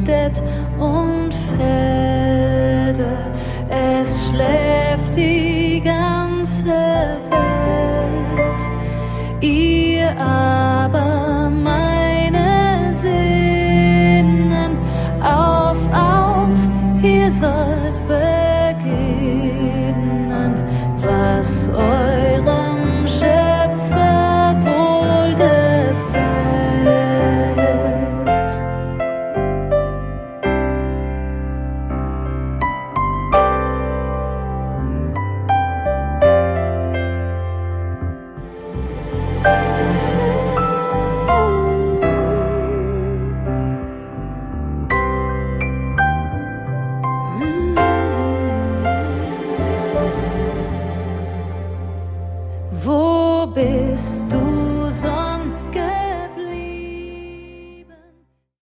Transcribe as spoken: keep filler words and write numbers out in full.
Städt und Felde, es schläft die ganze Welt. Ihr aber, meine Sinnen, auf, auf, ihr sollt beginnen, was eurem Schöpfer wohl gefällt. Wo bist du?